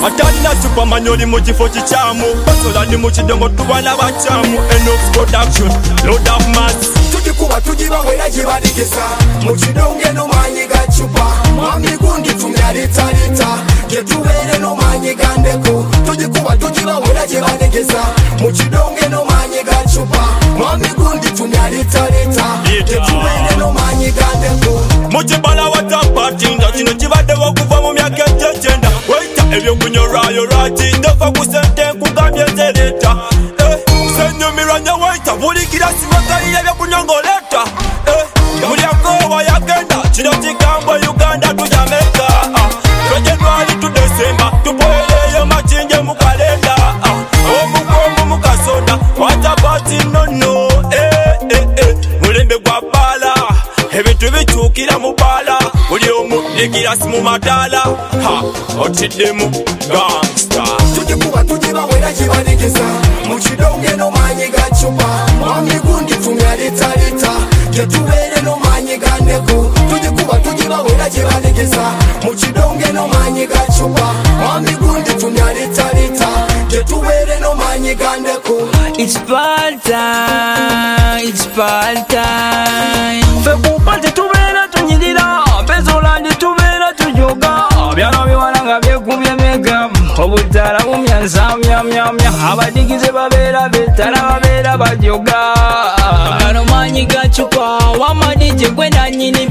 Atalina Superman oli mu kifo kikyamu basola ni mu kidongo tubana bakyamu Enox production load of mass tujikuba tujibawera jibadigisa mu kidongo no manyi ga chupa mwami gundi tumyalitalita getubere no manyi gandeko tujikuba tujibawera jibadigisa mu kidongo no manyi ga chupa mwami gundi tumyalitalita getubere no manyi gandeko mukibala watapatinda kino kibaddewo okuva mu myaka egyegenda waita ebyokunyorayo lwaki ndofa ku sente nkugambye zereta senyumirwa nyo waita bulikira simakalira ebyokunyongoleta mulyakowa yagenda kino kigambwa Uganda tu Jamaica January tu December tupoeleyo machinje mu kalenda omugomu mu kasoda watapati nono mulembe gwa bala ebintu bikyukira mu bala buli omu ligirasi mu madaala otiddemu gangsta tujikuba tujibawera jibadigisa mu kidongo no manyi ga chupa mwami gundi tumyalitalita getubere no manyi gandeko tujikuba tujibawera jibadigisa mu kidongo no manyi ga chupa mwami gundi tumyalitalita getubere no manyi gandeko. It's ball time, it's ball time. Fekumpate tubera tunyirira, bezolandi tubera tujoga. Byano biwananga byekubye mega, obutala bumyanza myamyamya. Abadigize babera betala babera bajoga. Ano manyi gachupa, wamadije gwe nanyini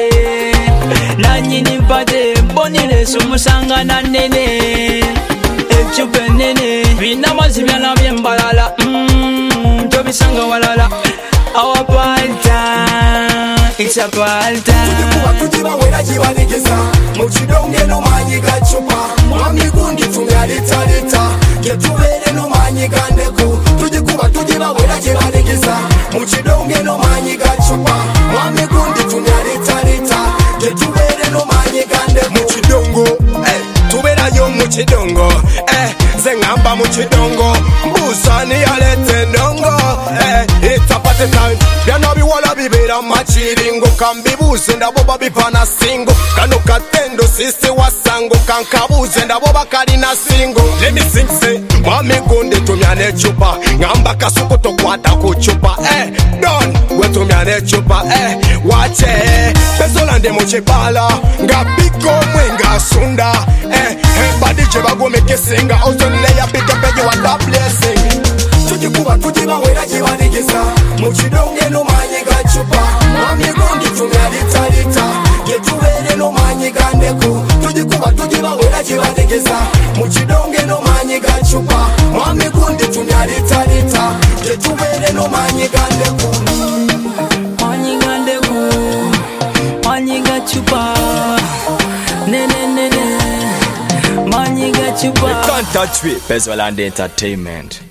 mpate, bonile sumusanga na nene. Echupe nene, bina mazibyana byembalala tobisanga walala our palta, it's a palta tujikuba tujibawera jibadigisa mu kidongo no manyi ga chupa mwami gundi tumyalitalita getubere no manyi gandeko tujikuba tujibawera jibadigisa mu kidongo no manyi ga chupa mwami gundi tumyalitalita getubere no manyi gandeko mu kidongo tuberayo mu kidongo zengamba mu kidongo mbusani yalete ndongo it's a party time byano biwala bibera machiringo kambibuze ndabo babipana singo kano katendo sisi wasango kankabuze ndabo bakali na singo let me sing say mwami gundi tumyane chupa ngamba kasuku tokwata ku chupa don we tumyane chupa wache bezolande mu kibala nga biko mwenga sunda badije bagomekesenga ozonleya pikepeje wa da blessing tujikuba tujibawera jibadigisa mu kidongo no manyi ga chupa mwami gundi tumyalitalita getubere no manyi gandeko tujikuba tujibawera jibadigisa mu kidongo no manyi ga chupa mwami gundi tumyalitalita getubere no manyi gandeko manyi ga chupa nene manyi ga chupa you can't touch me Bezolandi Entertainment.